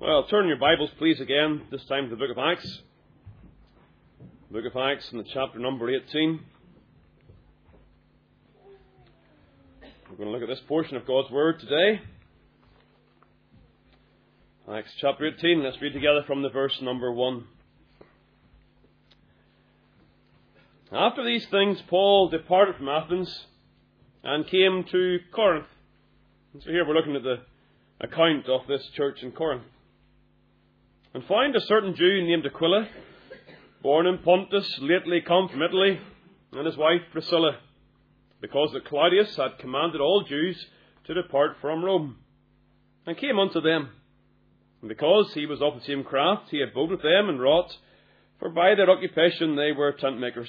Well, turn your Bibles, please, again, this time to the book of Acts. Book of Acts in the chapter number 18. We're going to look at this portion of God's Word today. Acts chapter 18, let's read together from the verse number 1. After these things, Paul departed from Athens and came to Corinth. And so here we're looking at the account of this church in Corinth. And found a certain Jew named Aquila, born in Pontus, lately come from Italy, and his wife Priscilla, because that Claudius had commanded all Jews to depart from Rome, and came unto them. And because he was of the same craft, he abode with them and wrought, for by their occupation they were tent makers.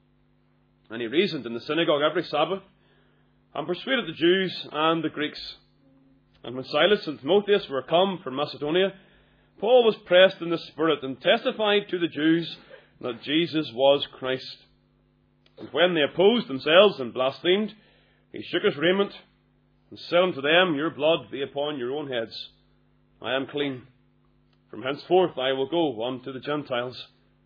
And he reasoned in the synagogue every Sabbath, and persuaded the Jews and the Greeks. And when Silas and Timotheus were come from Macedonia, Paul was pressed in the Spirit, and testified to the Jews that Jesus was Christ. And when they opposed themselves and blasphemed, he shook his raiment, and said unto them, Your blood be upon your own heads. I am clean. From henceforth I will go unto the Gentiles.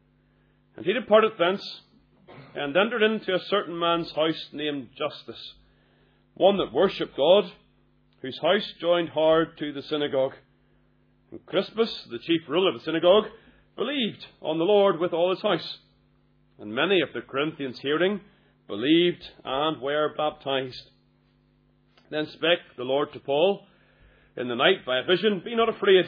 And he departed thence, and entered into a certain man's house named Justus, one that worshipped God, whose house joined hard to the synagogue. And Crispus, the chief ruler of the synagogue, believed on the Lord with all his house. And many of the Corinthians hearing believed and were baptized. Then spake the Lord to Paul in the night by a vision, Be not afraid,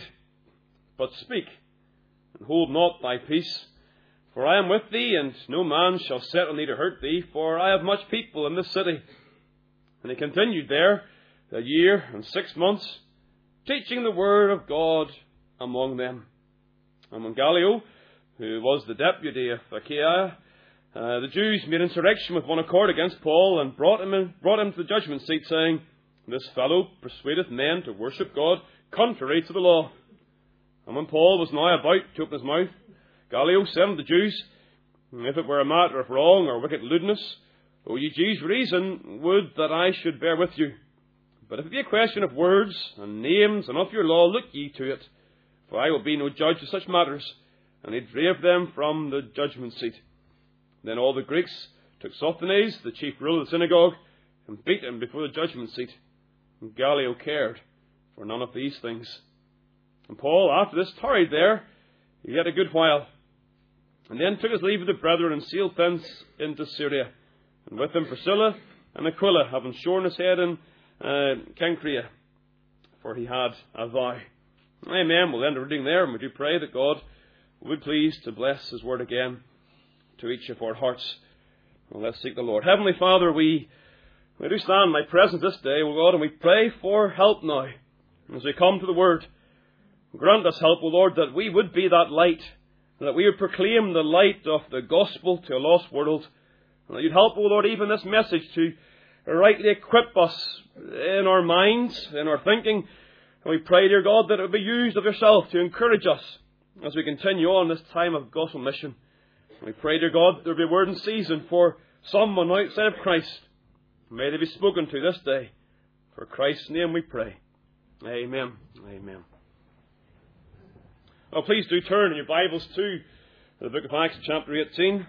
but speak, and hold not thy peace. For I am with thee, and no man shall set on thee to hurt thee, for I have much people in this city. And he continued there 1 year and 6 months, teaching the word of God among them. And when Gallio, who was the deputy of Achaia, the Jews made insurrection with one accord against Paul, and brought him to the judgment seat, saying, This fellow persuadeth men to worship God contrary to the law. And when Paul was now about to open his mouth, Gallio said unto the Jews, If it were a matter of wrong or wicked lewdness, O ye Jews, reason would that I should bear with you. But if it be a question of words and names and of your law, look ye to it. For I will be no judge of such matters. And he drave them from the judgment seat. Then all the Greeks took Sosthenes, the chief ruler of the synagogue, and beat him before the judgment seat. And Gallio cared for none of these things. And Paul, after this, tarried there yet a good while. And then took his leave of the brethren, and sailed thence into Syria. And with him Priscilla and Aquila, having shorn his head in Cenchrea, for he had a vow. Amen. We'll end the reading there, and we do pray that God would please to bless his word again to each of our hearts. Well, let's seek the Lord. Heavenly Father, we do stand in thy presence this day, O God, and we pray for help now. As we come to the word, grant us help, O Lord, that we would be that light, and that we would proclaim the light of the gospel to a lost world, and that you'd help, O Lord, even this message to rightly equip us in our minds, in our thinking. And we pray, dear God, that it would be used of yourself to encourage us as we continue on this time of gospel mission. And we pray, dear God, that there would be a word in season for someone outside of Christ. May they be spoken to this day. For Christ's name we pray. Amen. Amen. Well, please do turn in your Bibles to the book of Acts, chapter 18.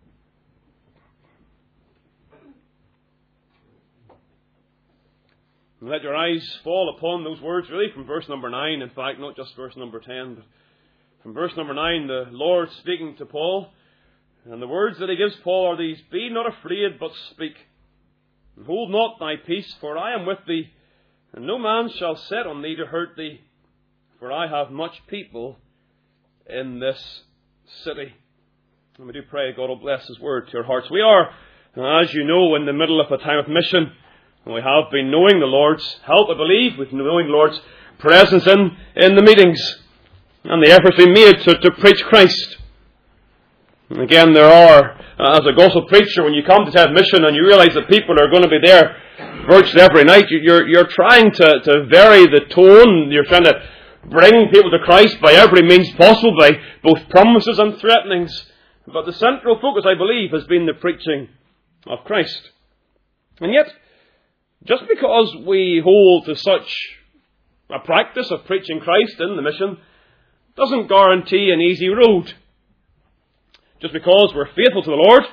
And let your eyes fall upon those words, really, from verse number 9. In fact, not just verse number 10, but from verse number 9, the Lord speaking to Paul. And the words that he gives Paul are these, Be not afraid, but speak. And hold not thy peace, for I am with thee, and no man shall set on thee to hurt thee, for I have much people in this city. And we do pray God will bless his word to your hearts. We are, as you know, in the middle of a time of mission. And we have been knowing the Lord's help, I believe, with knowing the Lord's presence in the meetings and the efforts we made to preach Christ. And again, there are, as a gospel preacher, when you come to time of mission and you realize that people are going to be there virtually every night, you're trying to vary the tone. You're trying to bring people to Christ by every means possible, by both promises and threatenings. But the central focus, I believe, has been the preaching of Christ. And yet, just because we hold to such a practice of preaching Christ in the mission, doesn't guarantee an easy road. Just because we're faithful to the Lord,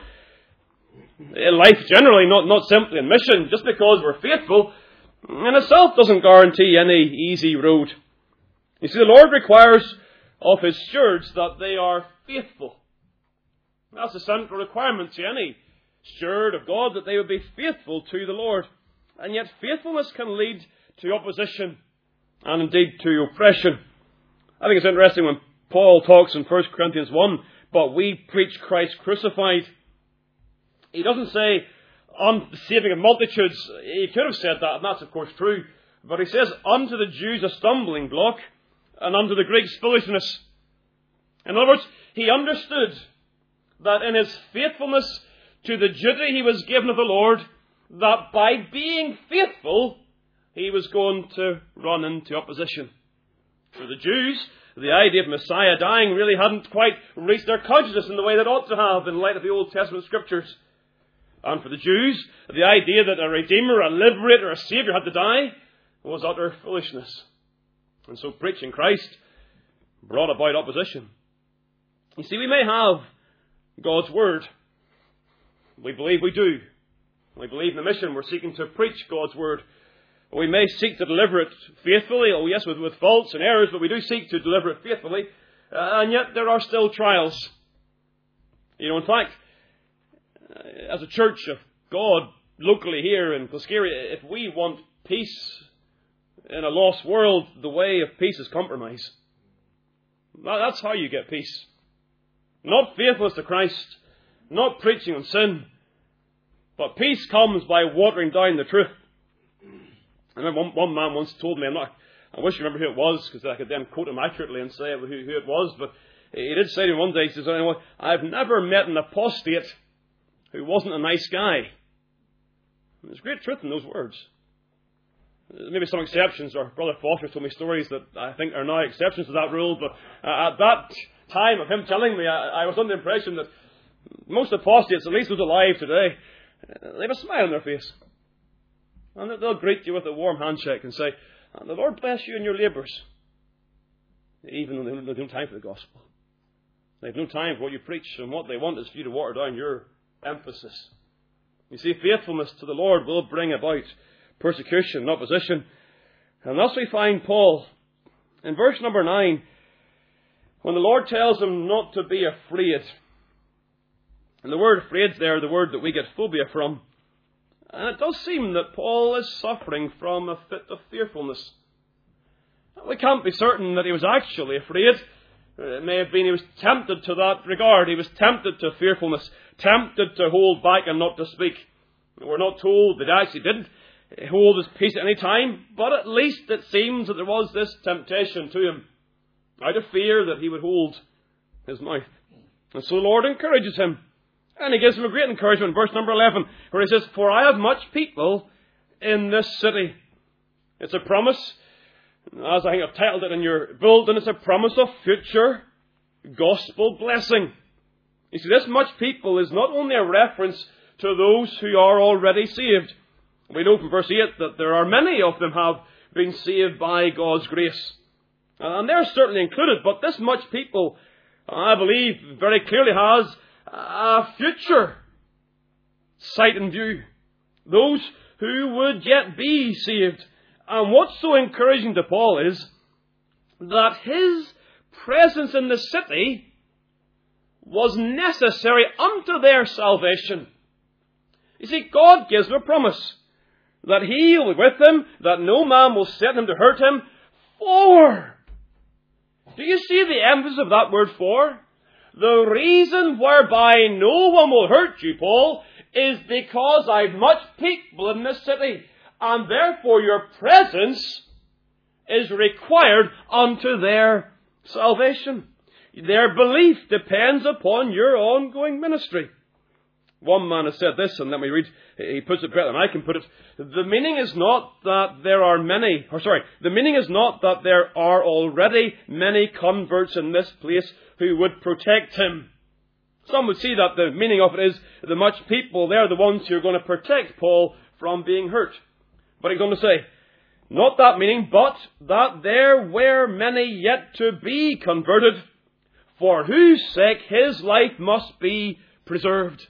in life generally, not simply in mission, just because we're faithful, in itself doesn't guarantee any easy road. You see, the Lord requires of His stewards that they are faithful. That's the central requirement to any steward of God, that they would be faithful to the Lord. And yet faithfulness can lead to opposition and indeed to oppression. I think it's interesting when Paul talks in 1 Corinthians 1, but we preach Christ crucified. He doesn't say, on the saving of multitudes. He could have said that, and that's of course true. But he says, unto the Jews a stumbling block, and unto the Greeks foolishness. In other words, he understood that in his faithfulness to the duty he was given of the Lord, that by being faithful, he was going to run into opposition. For the Jews, the idea of Messiah dying really hadn't quite reached their consciousness in the way that ought to have in light of the Old Testament Scriptures. And for the Jews, the idea that a Redeemer, a Liberator, a Saviour had to die was utter foolishness. And so preaching Christ brought about opposition. You see, we may have God's Word. We believe we do. We believe in the mission. We're seeking to preach God's Word. We may seek to deliver it faithfully. Oh yes, with faults and errors, but we do seek to deliver it faithfully. And yet there are still trials. In fact, as a church of God, locally here in Clascaria, if we want peace in a lost world, the way of peace is compromise. That's how you get peace. Not faithfulness to Christ, not preaching on sin, but peace comes by watering down the truth. I remember one man once told me, I wish I remember who it was, because I could then quote him accurately and say who it was, but he did say to me one day, he says, I've never met an apostate who wasn't a nice guy. There's great truth in those words. Maybe some exceptions, or Brother Foster told me stories that I think are now exceptions to that rule, but at that time of him telling me, I was under the impression that most apostates, at least those alive today, they have a smile on their face. And they'll greet you with a warm handshake and say, the Lord bless you in your labours. Even though they have no time for the gospel. They have no time for what you preach, and what they want is for you to water down your emphasis. You see, faithfulness to the Lord will bring about persecution and opposition. And thus we find Paul in verse number 9, when the Lord tells him not to be afraid. And the word afraid there, the word that we get phobia from. And it does seem that Paul is suffering from a fit of fearfulness. We can't be certain that he was actually afraid. It may have been he was tempted to that regard. He was tempted to fearfulness, tempted to hold back and not to speak. We're not told that he actually didn't hold his peace at any time, but at least it seems that there was this temptation to him, out of fear that he would hold his mouth. And so the Lord encourages him. And he gives him a great encouragement in verse number 11, where he says, for I have much people in this city. It's a promise, as I think I've titled it in your bulletin, it's a promise of future gospel blessing. You see, this much people is not only a reference to those who are already saved. We know from verse 8 that there are many of them have been saved by God's grace. And they're certainly included, but this much people, I believe, very clearly has a future sight in view. Those who would yet be saved. And what's so encouraging to Paul is that his presence in the city was necessary unto their salvation. You see, God gives them a promise that He will be with them, that no man will set him to hurt him. For. Do you see the emphasis of that word for? The reason whereby no one will hurt you, Paul, is because I've much people in this city, and therefore your presence is required unto their salvation. Their belief depends upon your ongoing ministry. One man has said this, and let me read, he puts it better than I can put it. The meaning is not that there are already many converts in this place who would protect him. Some would see that the meaning of it is the much people, they're the ones who are going to protect Paul from being hurt. But he's going to say, Not that meaning, but that there were many yet to be converted, for whose sake his life must be preserved.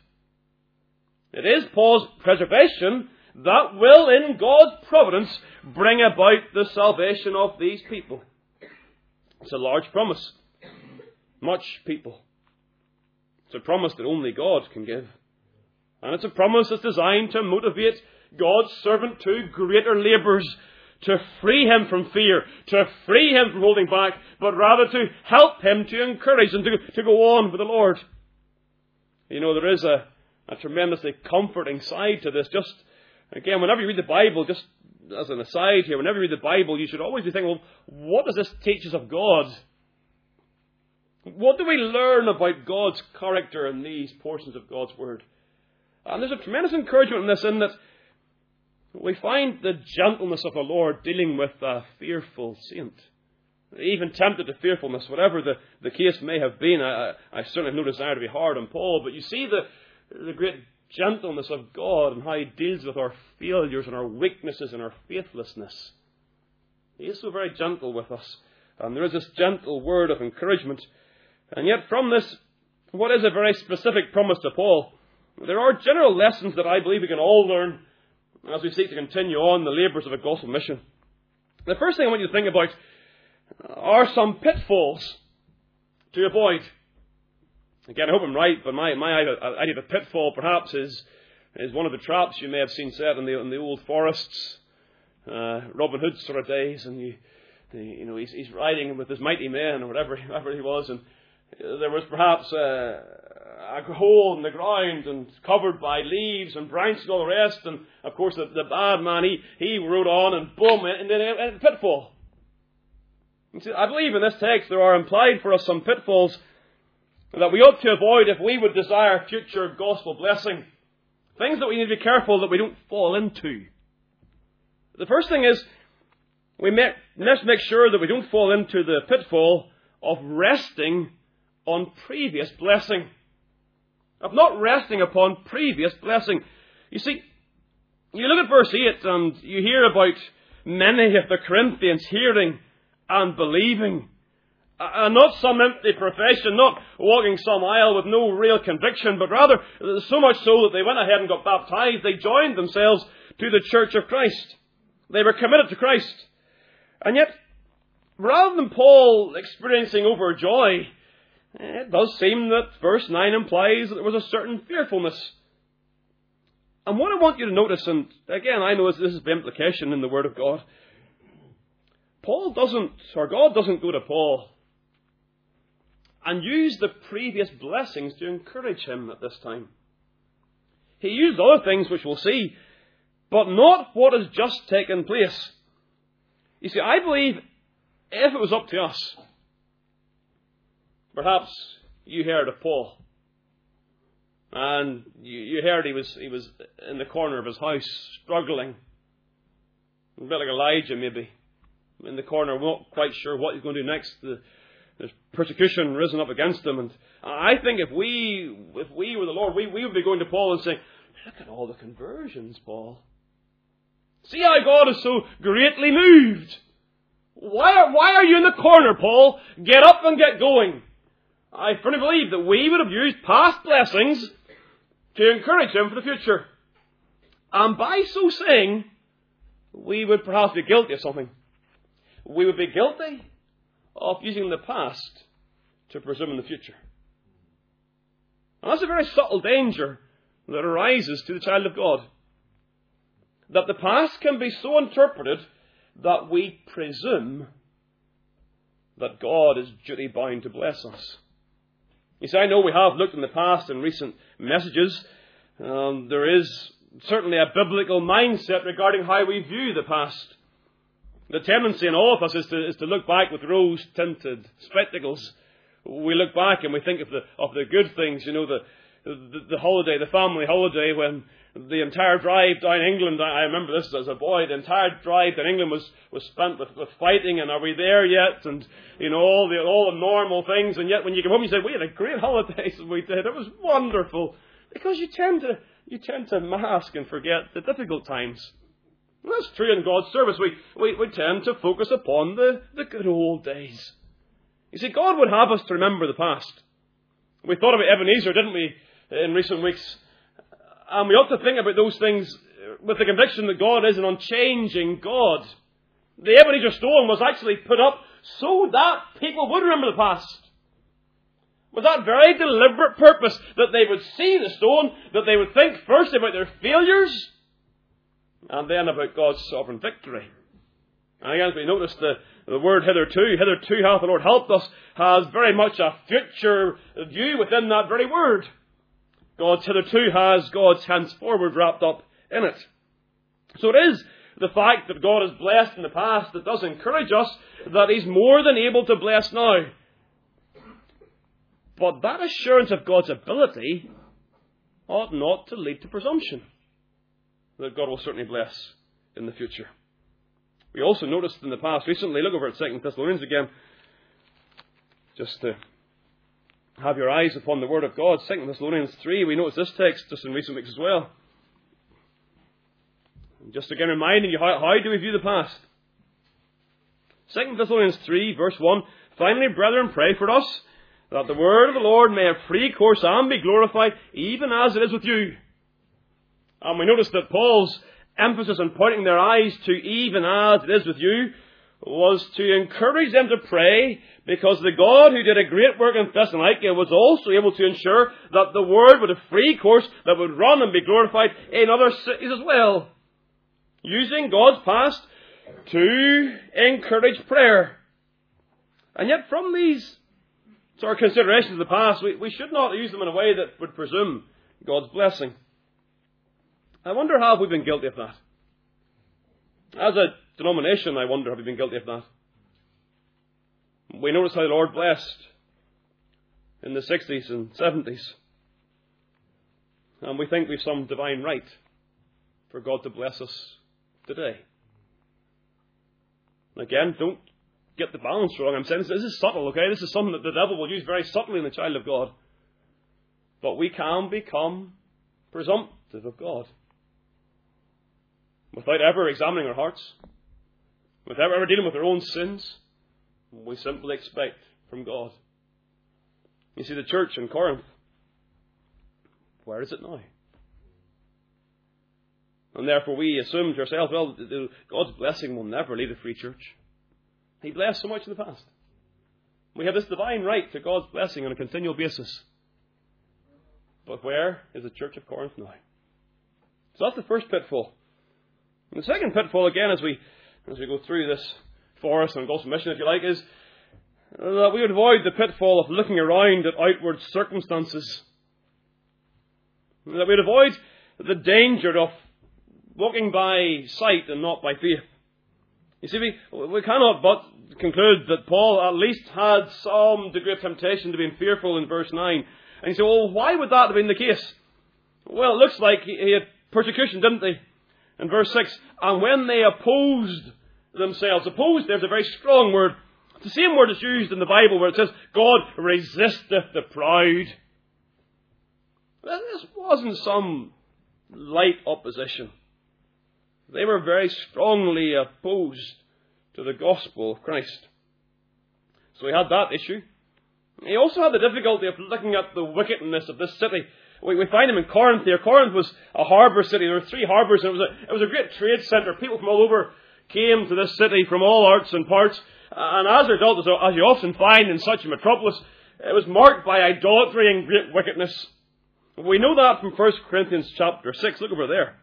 It is Paul's preservation that will, in God's providence, bring about the salvation of these people. It's a large promise. Much people. It's a promise that only God can give. And it's a promise that's designed to motivate God's servant to greater labours, to free him from fear, to free him from holding back, but rather to help him, to encourage him to go on with the Lord. You know, there is a tremendously comforting side to this. Just, again, whenever you read the Bible, just as an aside here, whenever you read the Bible, you should always be thinking, well, what does this teach us of God? What do we learn about God's character in these portions of God's Word? And there's a tremendous encouragement in this, in that we find the gentleness of the Lord dealing with a fearful saint. Even tempted to fearfulness, whatever the case may have been. I certainly have no desire to be hard on Paul, but you see the great gentleness of God and how He deals with our failures and our weaknesses and our faithlessness. He is so very gentle with us. And there is this gentle word of encouragement. And yet from this, what is a very specific promise to Paul, there are general lessons that I believe we can all learn as we seek to continue on the labours of a gospel mission. The first thing I want you to think about are some pitfalls to avoid. Again, I hope I'm right, but my idea of a pitfall perhaps is one of the traps you may have seen set in the old forests, Robin Hood sort of days, and he's riding with his mighty men or whatever he was, and there was perhaps a hole in the ground and covered by leaves and branches and all the rest, and of course the bad man he rode on and boom, and a pitfall. And see, I believe in this text there are implied for us some pitfalls that we ought to avoid if we would desire future gospel blessing. Things that we need to be careful that we don't fall into. The first thing is we must make sure that we don't fall into the pitfall of resting on previous blessing. Of not resting upon previous blessing. You see, you look at verse 8 and you hear about many of the Corinthians hearing and believing. And not some empty profession, not walking some aisle with no real conviction, but rather so much so that they went ahead and got baptized. They joined themselves to the church of Christ. They were committed to Christ. And yet, rather than Paul experiencing overjoy, it does seem that verse 9 implies that there was a certain fearfulness. And what I want you to notice, and again, I know this is the implication in the Word of God, God doesn't go to Paul and use the previous blessings to encourage him at this time. He used other things which we'll see, but not what has just taken place. You see, I believe if it was up to us, perhaps you heard of Paul, and you heard he was in the corner of his house, struggling, a bit like Elijah maybe, in the corner, not quite sure what he's going to do next. There's persecution risen up against him, and I think if we were the Lord, we would be going to Paul and saying, "Look at all the conversions, Paul. See how God is so greatly moved. Why are you in the corner, Paul? Get up and get going." I firmly believe that we would have used past blessings to encourage him for the future. And by so saying, we would perhaps be guilty of something. We would be guilty of using the past to presume in the future. And that's a very subtle danger that arises to the child of God. That the past can be so interpreted that we presume that God is duty bound to bless us. You see, I know we have looked in the past in recent messages. There is certainly a biblical mindset regarding how we view the past. The tendency in all of us is to look back with rose-tinted spectacles. We look back and we think of the good things, the holiday, the family holiday, when the entire drive down England, I remember this as a boy, the entire drive down England was spent with fighting, and are we there yet? And, all the normal things, and yet when you come home you say, we had a great holiday, so we did, it was wonderful. Because you tend to mask and forget the difficult times. That's true in God's service. We tend to focus upon the good old days. You see, God would have us to remember the past. We thought about Ebenezer, didn't we, in recent weeks? And we ought to think about those things with the conviction that God is an unchanging God. The Ebenezer stone was actually put up so that people would remember the past. With that very deliberate purpose, that they would see the stone, that they would think first about their failures, and then about God's sovereign victory. And again, as we notice, the word hitherto hath the Lord helped us, has very much a future view within that very word. God's hitherto has God's henceforward wrapped up in it. So it is the fact that God has blessed in the past that does encourage us that He's more than able to bless now. But that assurance of God's ability ought not to lead to presumption that God will certainly bless in the future. We also noticed in the past recently, look over at 2 Thessalonians again, just to have your eyes upon the Word of God. 2 Thessalonians 3, we noticed this text just in recent weeks as well. Just again reminding you, how do we view the past? 2 Thessalonians 3, verse 1, finally, brethren, pray for us, that the word of the Lord may have free course and be glorified, even as it is with you. And we notice that Paul's emphasis on pointing their eyes to even as it is with you was to encourage them to pray, because the God who did a great work in Thessalonica was also able to ensure that the word would have free course, that would run and be glorified in other cities as well. Using God's past to encourage prayer. And yet from these sort of considerations of the past, we should not use them in a way that would presume God's blessing. I wonder, have we been guilty of that? As a denomination, I wonder, have we been guilty of that? We notice how the Lord blessed in the 60s and 70s. And we think we've some divine right for God to bless us today. Again, don't get the balance wrong. I'm saying this is subtle, okay? This is something that the devil will use very subtly in the child of God. But we can become presumptive of God without ever examining our hearts, without ever dealing with our own sins. We simply expect from God. You see, the church in Corinth, where is it now? And therefore we assume to ourselves, well, God's blessing will never lead a free church. He blessed so much in the past. We have this divine right to God's blessing on a continual basis. But where is the church of Corinth now? So that's the first pitfall. And the second pitfall, again, as we go through this forest on gospel mission, if you like, is that we would avoid the pitfall of looking around at outward circumstances. That we would avoid the danger of walking by sight and not by faith. You see, we cannot but conclude that Paul at least had some degree of temptation to be fearful in verse 9. And you say, well, why would that have been the case? Well, it looks like he had persecution, didn't he? In verse 6, and when they opposed themselves. Opposed, there's a very strong word. It's the same word that's used in the Bible where it says, God resisteth the proud. Well, this wasn't some light opposition. They were very strongly opposed to the gospel of Christ. So he had that issue. He also had the difficulty of looking at the wickedness of this city. We find him in Corinth here. Corinth was a harbour city. There were 3 harbours, and it was a great trade centre. People from all over came to this city from all arts and parts. And as a result, as you often find in such a metropolis, it was marked by idolatry and great wickedness. We know that from 1 Corinthians chapter 6. Look over there.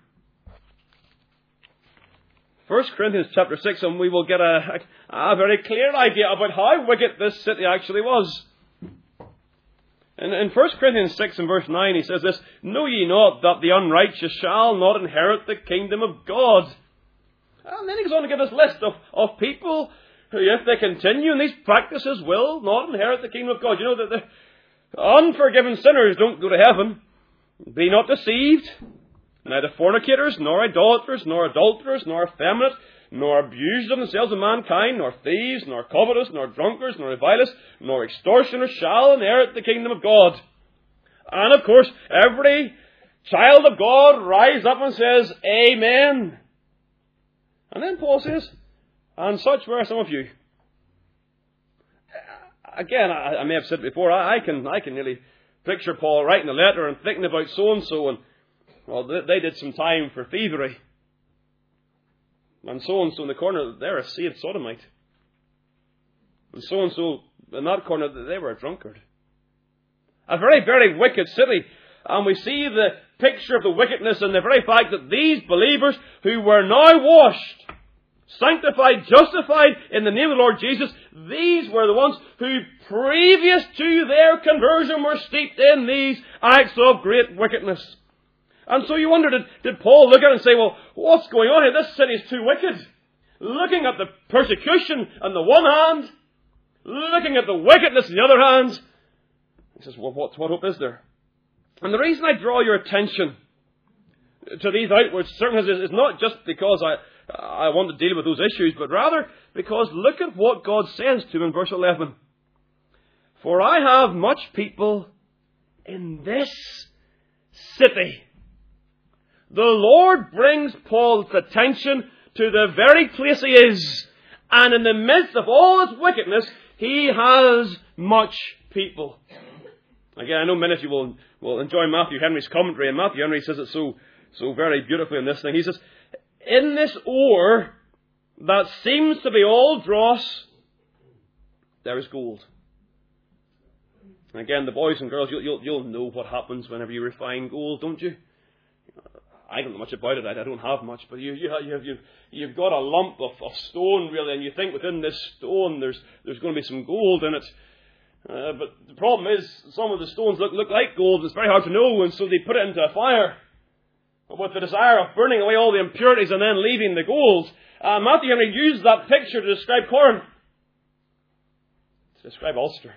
1 Corinthians chapter 6, and we will get a very clear idea about how wicked this city actually was. In 1 Corinthians 6 and verse 9, he says this, know ye not that the unrighteous shall not inherit the kingdom of God? And then he goes on to give this list of people who, if they continue in these practices, will not inherit the kingdom of God. You know that the unforgiven sinners don't go to heaven. Be not deceived. Neither fornicators, nor idolaters, nor adulterers, nor effeminate, nor abusers of themselves of mankind, nor thieves, nor covetous, nor drunkards, nor revilers, nor extortioners shall inherit the kingdom of God. And of course, every child of God rises up and says, Amen. And then Paul says, and such were some of you. Again, I may have said it before, I can nearly picture Paul writing a letter and thinking about so-and-so, and, well, they did some time for thievery. And so-and-so in the corner, they're a saved sodomite. And so-and-so in that corner, they were a drunkard. A very, very wicked city. And we see the picture of the wickedness in the very fact that these believers who were now washed, sanctified, justified in the name of the Lord Jesus, these were the ones who previous to their conversion were steeped in these acts of great wickedness. And so you wonder, did Paul look at it and say, well, what's going on here? This city is too wicked. Looking at the persecution on the one hand, looking at the wickedness on the other hand, he says, well, what hope is there? And the reason I draw your attention to these outward circumstances is not just because I want to deal with those issues, but rather because look at what God says to him in verse 11. For I have much people in this city. The Lord brings Paul's attention to the very place he is. And in the midst of all his wickedness, he has much people. Again, I know many of you will enjoy Matthew Henry's commentary, and Matthew Henry says it so very beautifully in this thing. He says, in this ore that seems to be all dross, there is gold. And again, the boys and girls, you'll know what happens whenever you refine gold, don't you? I don't know much about it. I don't have much, but you've got a lump of stone really, and you think within this stone there's going to be some gold in it. But the problem is some of the stones look like gold. It's very hard to know, and so they put it into a fire with the desire of burning away all the impurities and then leaving the gold. Matthew Henry used that picture to describe Corinth, to describe Ulster.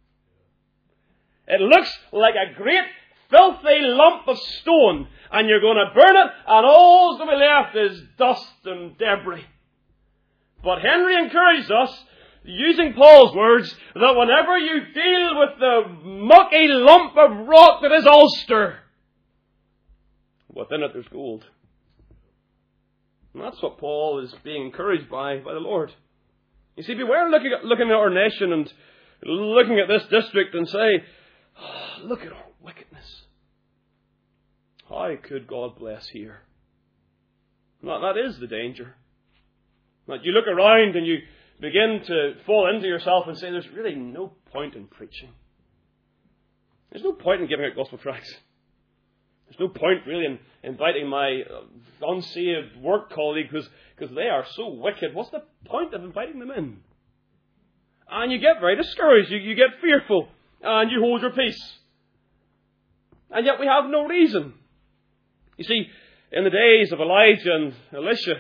It looks like a great filthy lump of stone, and you're going to burn it, and all that's going to be left is dust and debris. But Henry encouraged us, using Paul's words, that whenever you deal with the mucky lump of rock that is Ulster, within it there's gold. And that's what Paul is being encouraged by the Lord. You see, beware looking at our nation and looking at this district and say, oh, look at our wickedness. How could God bless here? Now, that is the danger. That you look around and you begin to fall into yourself and say, there's really no point in preaching. There's no point in giving out gospel tracts. There's no point really in inviting my unsaved work colleague because they are so wicked. What's the point of inviting them in? And you get very discouraged. You get fearful. And you hold your peace. And yet we have no reason. You see, in the days of Elijah and Elisha,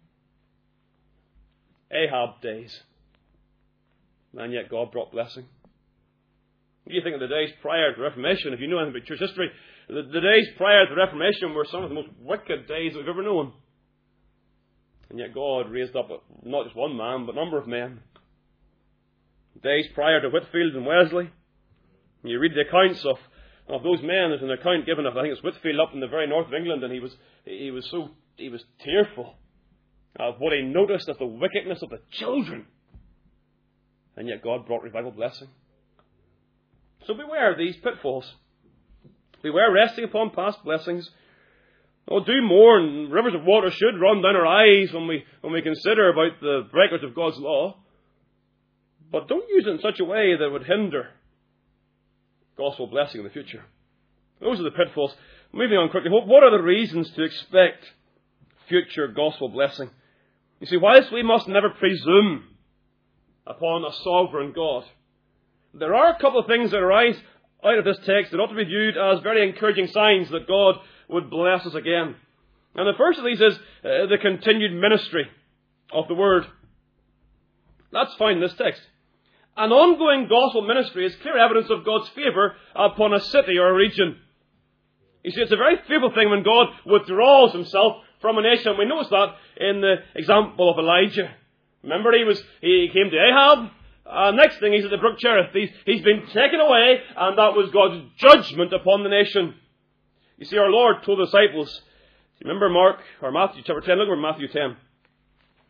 Ahab days, and yet God brought blessing. What do you think of the days prior to the Reformation? If you know anything about church history, the days prior to the Reformation were some of the most wicked days we've ever known. And yet God raised up not just one man, but a number of men. The days prior to Whitefield and Wesley, and you read the accounts of those men. There's an account given of, I think it's Whitefield up in the very north of England, and he was tearful of what he noticed of the wickedness of the children. And yet God brought revival blessing. So beware of these pitfalls. Beware resting upon past blessings. Oh, do more, and rivers of water should run down our eyes when we consider about the breakers of God's law. But don't use it in such a way that would hinder gospel blessing in the future. Those are the pitfalls. Moving on quickly, what are the reasons to expect future gospel blessing? You see, whilst we must never presume upon a sovereign God, there are a couple of things that arise out of this text that ought to be viewed as very encouraging signs that God would bless us again. And the first of these is the continued ministry of the Word. That's found in this text. An ongoing gospel ministry is clear evidence of God's favour upon a city or a region. You see, it's a very fearful thing when God withdraws himself from a nation. We notice that in the example of Elijah. Remember, he came to Ahab. Next thing, he's at the brook Cherith. He's been taken away, and that was God's judgment upon the nation. You see, our Lord told the disciples, remember Matthew chapter 10, look at Matthew 10.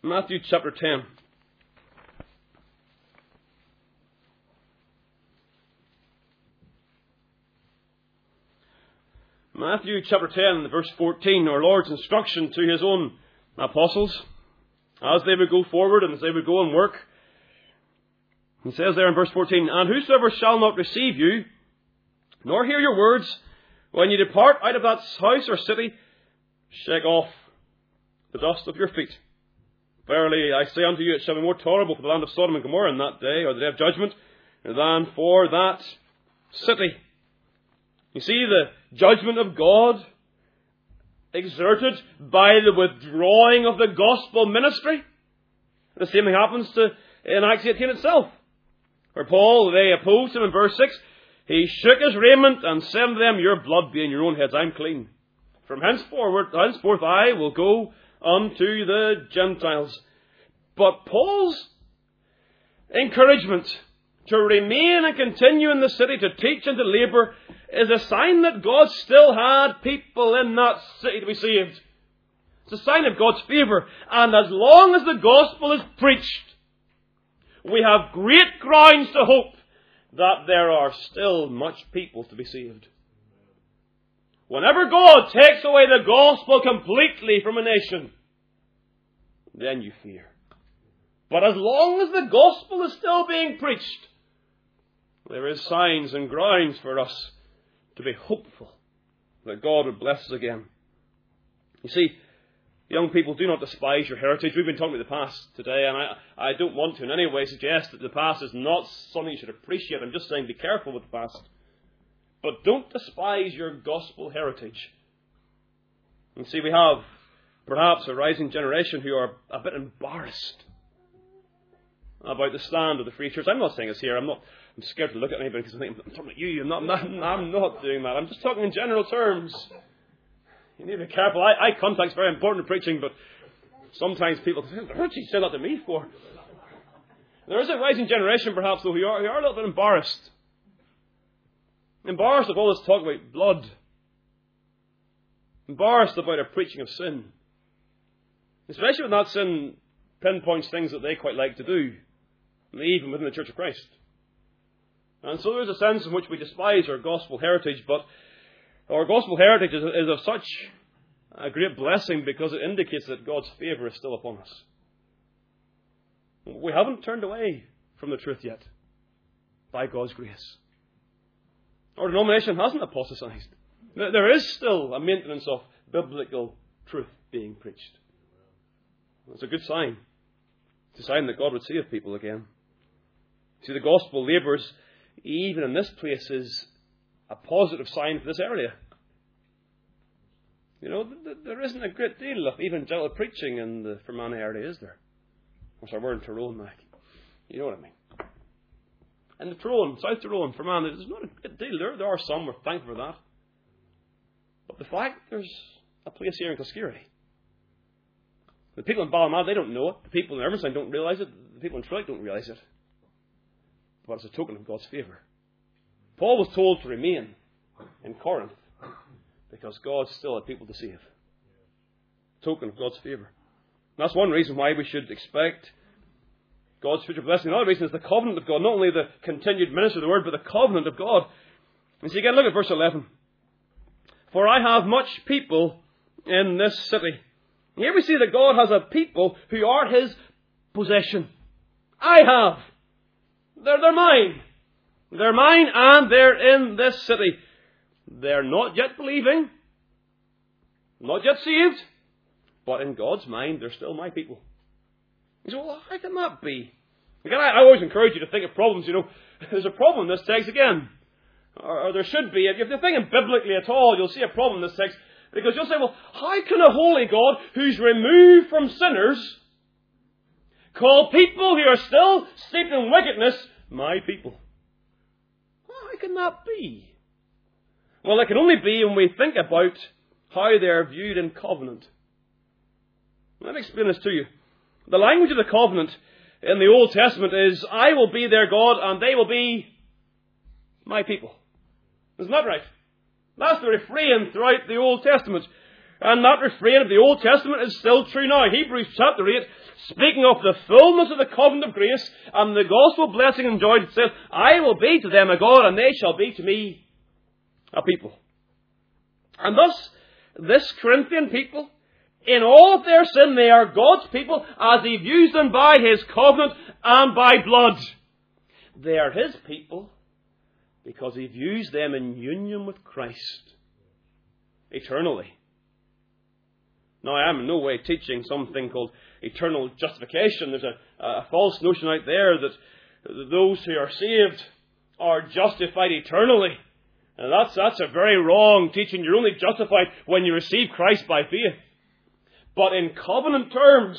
Matthew chapter 10. Matthew chapter 10, verse 14, our Lord's instruction to his own apostles as they would go forward and as they would go and work. He says there in verse 14, "And whosoever shall not receive you, nor hear your words, when you depart out of that house or city, shake off the dust of your feet. Verily I say unto you, it shall be more tolerable for the land of Sodom and Gomorrah in that day, or the day of judgment, than for that city." You see the judgment of God exerted by the withdrawing of the gospel ministry. The same thing happens in Acts 18 itself, where Paul, they opposed him in verse 6. He shook his raiment and said unto them, "Your blood be in your own heads, I'm clean. From henceforth I will go unto the Gentiles." But Paul's encouragement to remain and continue in the city, to teach and to labour, is a sign that God still had people in that city to be saved. It's a sign of God's favour. And as long as the gospel is preached, we have great grounds to hope that there are still much people to be saved. Whenever God takes away the gospel completely from a nation, then you fear. But as long as the gospel is still being preached, there is signs and grounds for us to be hopeful that God would bless us again. You see, young people, do not despise your heritage. We've been talking about the past today, and I don't want to in any way suggest that the past is not something you should appreciate. I'm just saying be careful with the past. But don't despise your gospel heritage. And see, we have perhaps a rising generation who are a bit embarrassed about the stand of the Free Church. I'm not saying it's here. I'm scared to look at anybody because I think I'm talking about you. I'm not doing that. I'm just talking in general terms. You need to be careful. Eye contact's very important in preaching, but sometimes people say, "What'd she say that to me for?" There is a rising generation, perhaps, though, who are a little bit embarrassed. Embarrassed of all this talk about blood. Embarrassed about a preaching of sin. Especially when that sin pinpoints things that they quite like to do, even within the Church of Christ. And so there's a sense in which we despise our gospel heritage, but our gospel heritage is of such a great blessing because it indicates that God's favour is still upon us. We haven't turned away from the truth yet, by God's grace. Our denomination hasn't apostatized. There is still a maintenance of biblical truth being preached. It's a good sign. It's a sign that God would save people again. See, the gospel labours, even in this place, is a positive sign for this area. You know, there isn't a great deal of evangelical preaching in the Fermanagh area, is there? Or sorry, we're in Tyrone, Mac. You know what I mean. In the Tyrone, South Tyrone, Fermanagh, there's not a great deal. There are some, we're thankful for that. But the fact there's a place here in Coskerry. The people in Ballymad, they don't know it. The people in Ermesine don't realise it. The people in Trillick don't realise it. But it's a token of God's favour. Paul was told to remain in Corinth because God still had people to save. Token of God's favour. And that's one reason why we should expect God's future blessing. Another reason is the covenant of God. Not only the continued ministry of the word, but the covenant of God. And so again, look at verse 11. "For I have much people in this city." Here we see that God has a people who are His possession. I have. They're mine. They're mine and they're in this city. They're not yet believing, not yet saved, but in God's mind, they're still my people. You say, "Well, how can that be?" Again, I always encourage you to think of problems. You know, there's a problem in this text again. Or there should be. If you're thinking biblically at all, you'll see a problem in this text. Because you'll say, "Well, how can a holy God who's removed from sinners call people who are still steeped in wickedness my people?" Well, how can that be? Well, it can only be when we think about how they're viewed in covenant. Let me explain this to you. The language of the covenant in the Old Testament is, "I will be their God and they will be my people." Isn't that right? That's the refrain throughout the Old Testament. And that refrain of the Old Testament is still true now. Hebrews chapter 8, speaking of the fullness of the covenant of grace and the gospel blessing enjoyed, it says, I will be to them a God, and they shall be to me a people. And thus, this Corinthian people, in all of their sin, they are God's people as He views them by His covenant and by blood. They are His people because He views them in union with Christ eternally. Now, I am in no way teaching something called eternal justification. There's a false notion out there that those who are saved are justified eternally. And that's a very wrong teaching. You're only justified when you receive Christ by faith. But in covenant terms,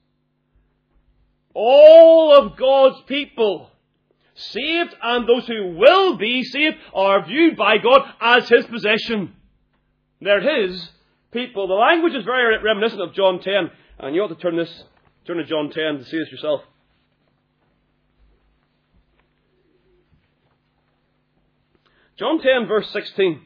all of God's people, saved and those who will be saved, are viewed by God as His possession. They're His people. The language is very reminiscent of John 10. And you ought to turn to John 10 to see this yourself. John 10 verse 16.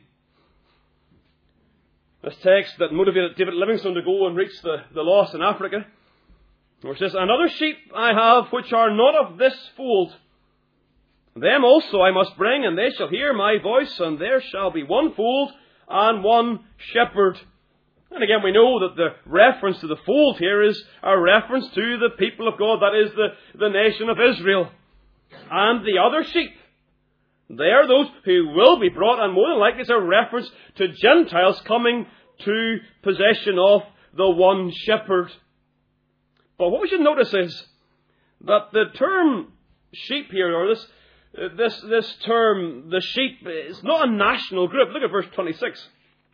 This text that motivated David Livingstone to go and reach the lost in Africa. Where it says, and other sheep I have which are not of this fold. Them also I must bring, and they shall hear my voice, and there shall be one fold and one shepherd. And again, we know that the reference to the fold here is a reference to the people of God, that is the nation of Israel. And the other sheep, they are those who will be brought, and more than likely it's a reference to Gentiles coming to possession of the one shepherd. But what we should notice is that the term sheep here, or this term, the sheep, is not a national group. Look at verse 26.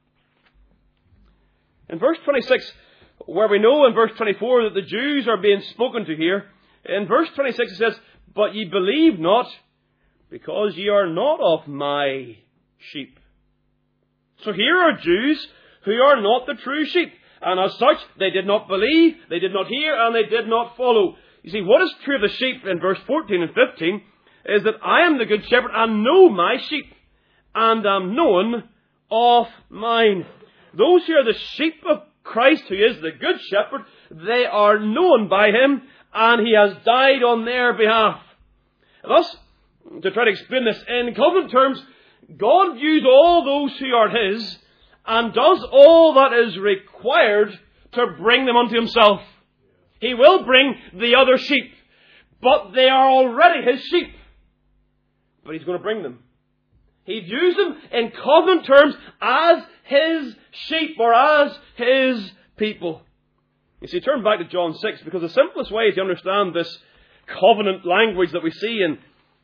In verse 26, where we know in verse 24 that the Jews are being spoken to here, in verse 26 it says, but ye believe not, because ye are not of my sheep. So here are Jews who are not the true sheep. And as such, they did not believe, they did not hear, and they did not follow. You see, what is true of the sheep in verse 14 and 15 is that I am the good shepherd and know my sheep, and am known of mine. Those who are the sheep of Christ, who is the good shepherd, they are known by Him, and He has died on their behalf. Thus, to try to explain this in covenant terms, God views all those who are His and does all that is required to bring them unto Himself. He will bring the other sheep, but they are already His sheep. But He's going to bring them. He views them in covenant terms as His sheep or as His people. You see, turn back to John 6, because the simplest way to understand this covenant language that we see in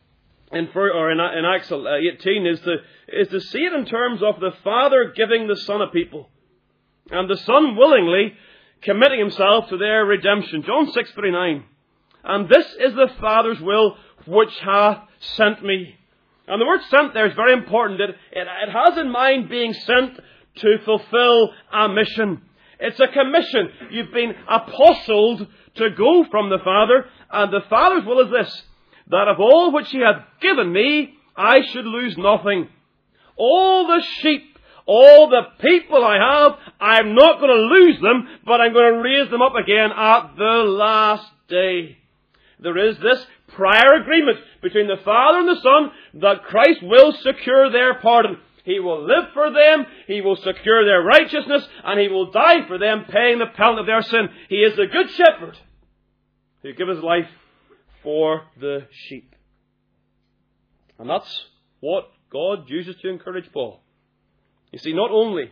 Acts 18 is to see it in terms of the Father giving the Son a people, and the Son willingly committing Himself to their redemption. John 6:39. And this is the Father's will which hath sent me. And the word sent there is very important. It has in mind being sent to fulfill a mission. It's a commission. You've been apostled to go from the Father, and the Father's will is this, that of all which He hath given me, I should lose nothing. All the sheep, all the people I have, I'm not going to lose them, but I'm going to raise them up again at the last day. There is this prior agreement between the Father and the Son that Christ will secure their pardon. He will live for them, He will secure their righteousness, and He will die for them, paying the penalty of their sin. He is the good shepherd who gives His life for the sheep. And that's what God uses to encourage Paul. You see, not only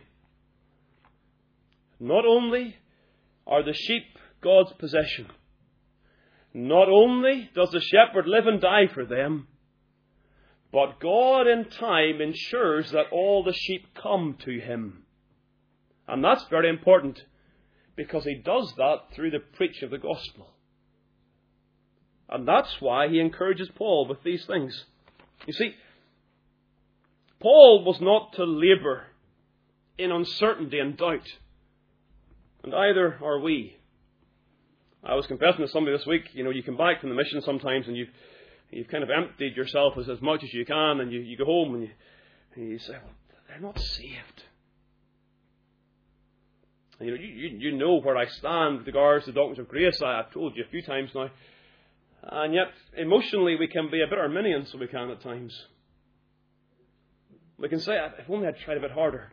are the sheep God's possession, not only does the shepherd live and die for them, but God in time ensures that all the sheep come to Him. And that's very important, because He does that through the preaching of the gospel. And that's why he encourages Paul with these things. You see, Paul was not to labour in uncertainty and doubt. And either are we. I was confessing to somebody this week, you come back from the mission sometimes and you've kind of emptied yourself as much as you can, and you go home and you say, well, they're not saved. You know where I stand with regards to the doctrines of grace. I've told you a few times now. And yet, emotionally, we can be a bit Arminian, so we can at times. We can say, if only I'd tried a bit harder.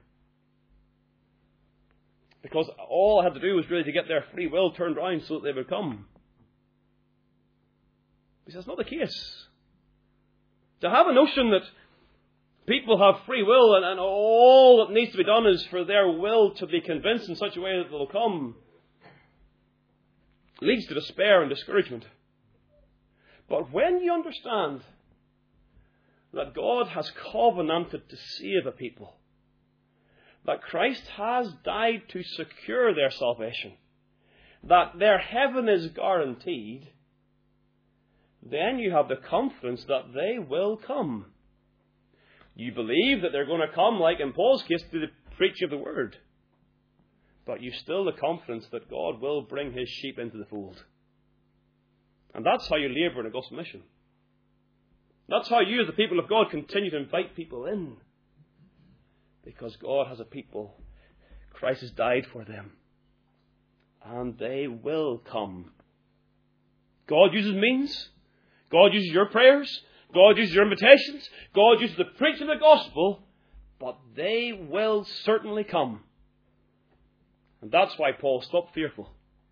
Because all I had to do was really to get their free will turned around so that they would come. He says, that's not the case. To have a notion that people have free will and all that needs to be done is for their will to be convinced in such a way that they'll come leads to despair and discouragement. But when you understand that God has covenanted to save a people, that Christ has died to secure their salvation, that their heaven is guaranteed, then you have the confidence that they will come. You believe that they're going to come, like in Paul's case, to the preaching of the word. But you've still the confidence that God will bring his sheep into the fold. And that's how you labour in a gospel mission. That's how you, as the people of God, continue to invite people in. Because God has a people. Christ has died for them. And they will come. God uses means. God uses your prayers. God uses your invitations. God uses the preaching of the gospel. But they will certainly come. And that's why Paul, stop fearful.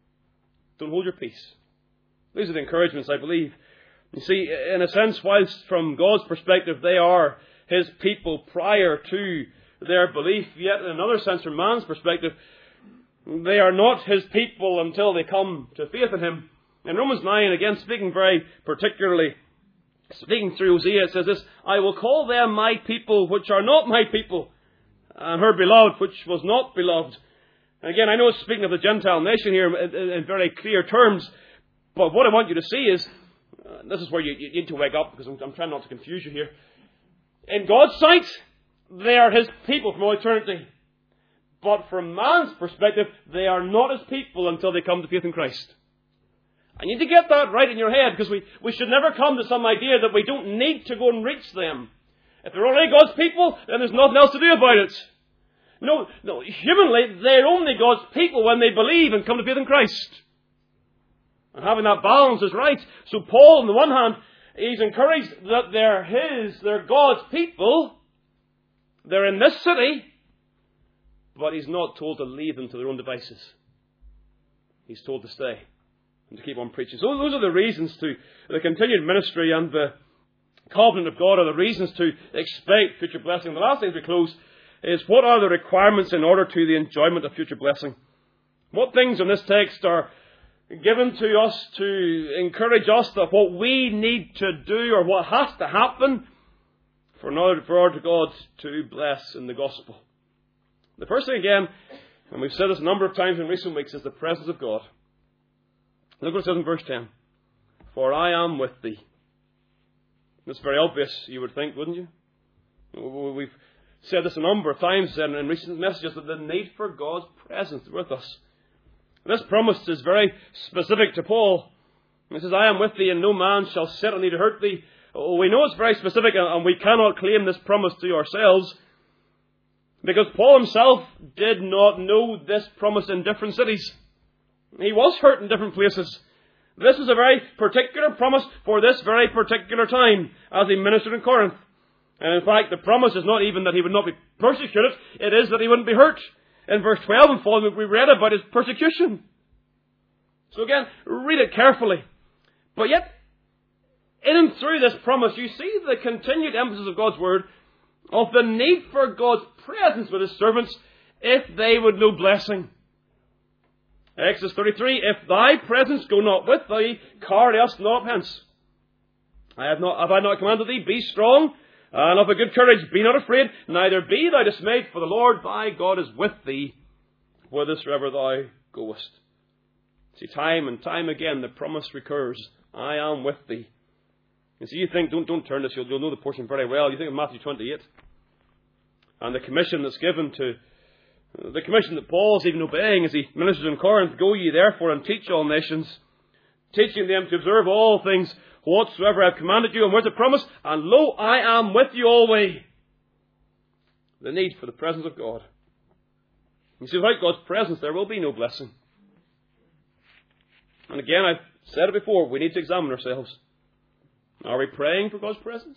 Don't hold your peace. These are the encouragements, I believe. You see, in a sense, whilst from God's perspective they are his people prior to their belief, yet in another sense, from man's perspective, they are not his people until they come to faith in him. In Romans 9, again, speaking very particularly, speaking through Hosea, it says this, I will call them my people which are not my people, and her beloved which was not beloved. And again, I know it's speaking of the Gentile nation here in very clear terms, but what I want you to see is, this is where you need to wake up, because I'm trying not to confuse you here. In God's sight, they are his people from all eternity. But from man's perspective, they are not his people until they come to faith in Christ. I need to get that right in your head, because we should never come to some idea that we don't need to go and reach them. If they're already God's people, then there's nothing else to do about it. No, humanly, they're only God's people when they believe and come to faith in Christ. And having that balance is right. So Paul, on the one hand, he's encouraged that they're God's people. They're in this city. But he's not told to leave them to their own devices. He's told to stay and to keep on preaching. So those are the reasons to the continued ministry and the covenant of God are the reasons to expect future blessing. The last thing as we close is, what are the requirements in order to the enjoyment of future blessing? What things in this text are given to us to encourage us that what we need to do or what has to happen for order God to bless in the gospel? The first thing again, and we've said this a number of times in recent weeks, is the presence of God. Look what it says in verse 10. For I am with thee. That's very obvious, you would think, wouldn't you? We've said this a number of times in recent messages, that the need for God's presence with us. This promise is very specific to Paul. He says, I am with thee, and no man shall set on thee to hurt thee. We know it's very specific, and we cannot claim this promise to ourselves, because Paul himself did not know this promise in different cities. He was hurt in different places. This is a very particular promise for this very particular time as he ministered in Corinth. And in fact, the promise is not even that he would not be persecuted, it is that he wouldn't be hurt. In verse 12 and following, we read about his persecution. So again, read it carefully. But yet, in and through this promise, you see the continued emphasis of God's word of the need for God's presence with his servants if they would know blessing. Exodus 33, if thy presence go not with thee, carry us not hence. Have I not commanded thee, be strong, and of a good courage, be not afraid, neither be thou dismayed, for the Lord thy God is with thee, whithersoever thou goest. See, time and time again, the promise recurs, I am with thee. You see, you think, don't turn this, you'll know the portion very well. You think of Matthew 28, and the commission that's given to, the commission that Paul's even obeying as he ministers in Corinth, go ye therefore and teach all nations, teaching them to observe all things whatsoever I have commanded you. And where's the promise? And lo, I am with you always. The need for the presence of God. You see, without God's presence, there will be no blessing. And again, I've said it before, we need to examine ourselves. Are we praying for God's presence?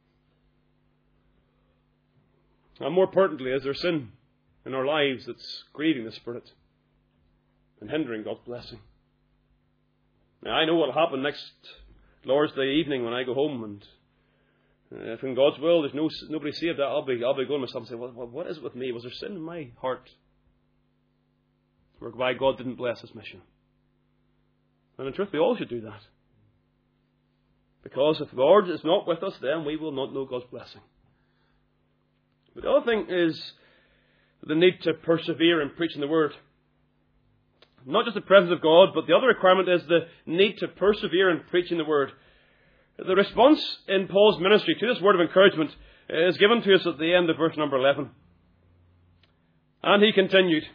And more pertinently, is there sin in our lives that's grieving the Spirit and hindering God's blessing? Now, I know what will happen next Lord's Day evening when I go home, and if in God's will there's nobody saved, I'll be going to myself and say, well, what is it with me? Was there sin in my heart whereby God didn't bless His mission? And in truth, we all should do that. Because if the Lord is not with us, then we will not know God's blessing. But the other thing is the need to persevere in preaching the Word. Not just the presence of God, but the other requirement is the need to persevere in preaching the Word. The response in Paul's ministry to this word of encouragement is given to us at the end of verse number 11. And he continued.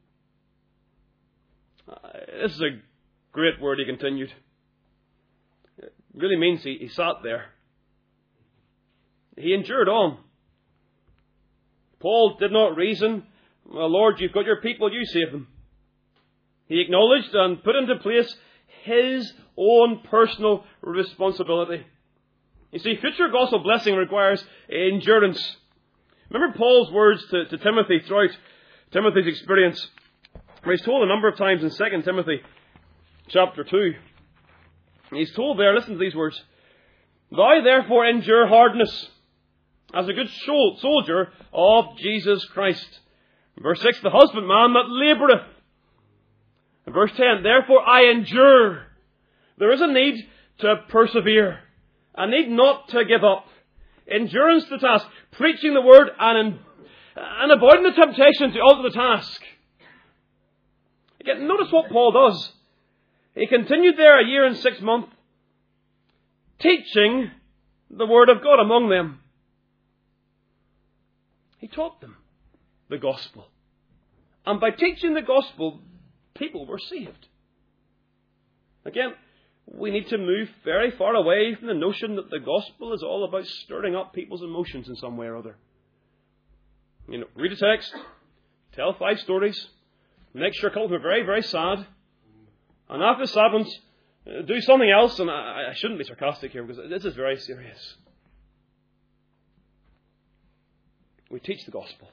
This is a great word, he continued. It really means he sat there. He endured on. Paul did not reason, well, Lord, you've got your people, you save them. He acknowledged and put into place his own personal responsibility. You see, future gospel blessing requires endurance. Remember Paul's words to Timothy throughout Timothy's experience, where he's told a number of times in 2 Timothy chapter 2. He's told there, listen to these words, Thou therefore endure hardness, as a good soldier of Jesus Christ. Verse 6, the husbandman that laboureth. And verse 10, therefore I endure. There is a need to persevere. A need not to give up. Endurance to the task. Preaching the word and avoiding the temptation to alter the task. Again, notice what Paul does. He continued there 1 year and 6 months, teaching the word of God among them. He taught them the gospel. And by teaching the gospel, people were saved. Again, we need to move very far away from the notion that the gospel is all about stirring up people's emotions in some way or other. Read a text, tell 5 stories, make sure couples are very, very sad, and after the sad ones, do something else, and I shouldn't be sarcastic here because this is very serious. We teach the gospel.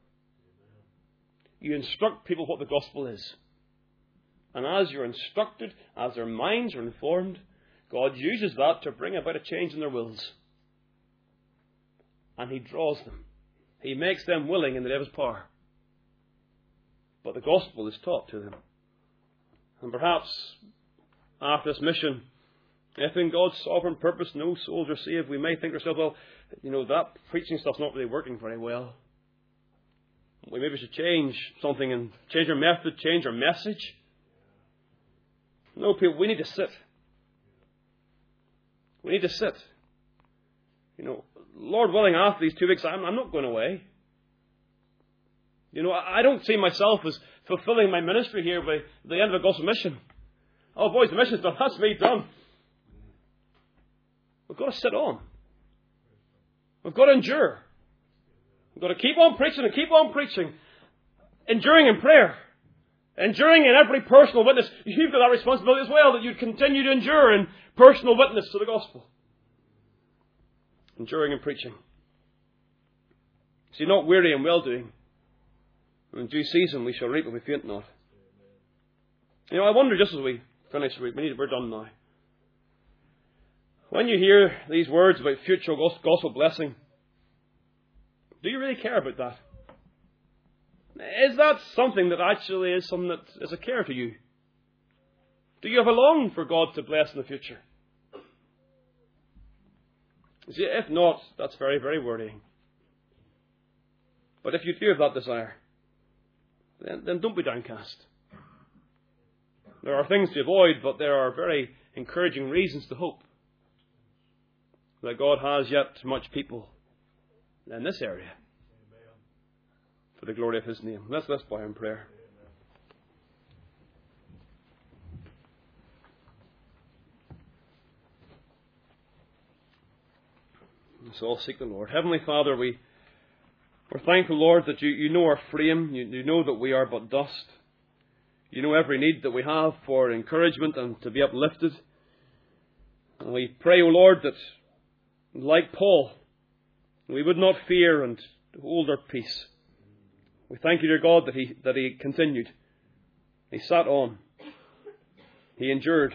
You instruct people what the gospel is. And as you're instructed, as their minds are informed, God uses that to bring about a change in their wills. And He draws them. He makes them willing in the day of His power. But the gospel is taught to them. And perhaps after this mission, if in God's sovereign purpose no souls are saved, we may think to ourselves, well, that preaching stuff's not really working very well. We maybe should change something and change our method, change our message. No, people, we need to sit. We need to sit. Lord willing, after these 2 weeks, I'm not going away. I don't see myself as fulfilling my ministry here by the end of a gospel mission. Oh, boys, the mission's done. That's me done. We've got to sit on. We've got to endure. We've got to keep on preaching and keep on preaching. Enduring in prayer. Enduring in every personal witness. You've got that responsibility as well, that you continue to endure in personal witness to the gospel. Enduring in preaching. See, not weary in well-doing. In due season we shall reap if we faint not. I wonder, just as we finish, we're done now. When you hear these words about future gospel blessing, do you really care about that? Is that something that actually is something that is a care to you? Do you have a longing for God to bless in the future? You see, if not, that's very, very worrying. But if you do have that desire, then don't be downcast. There are things to avoid, but there are very encouraging reasons to hope that God has yet much people in this area for the glory of His name. Let's bow in prayer. So I'll seek the Lord. Heavenly Father, we We're thankful, Lord, that you know our frame. You know that we are but dust. You know every need that we have for encouragement and to be uplifted. And we pray, O Lord, that like Paul, we would not fear and hold our peace. We thank you, dear God, that he continued. He sat on. He endured.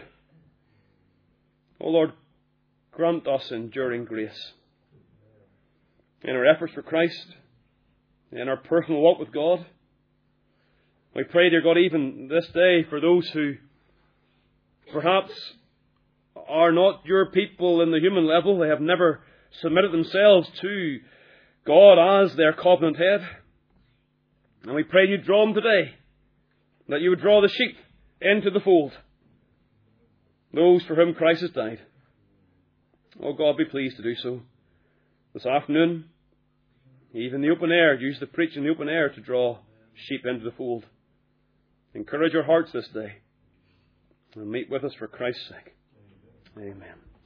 O Lord, grant us enduring grace in our efforts for Christ, in our personal walk with God. We pray, dear God, even this day for those who perhaps are not your people in the human level. They have never submitted themselves to God as their covenant head. And we pray you draw them today, that you would draw the sheep into the fold, those for whom Christ has died. Oh God, be pleased to do so. This afternoon, even the open air, use the preaching in the open air to draw sheep into the fold. Encourage our hearts this day and meet with us for Christ's sake. Amen.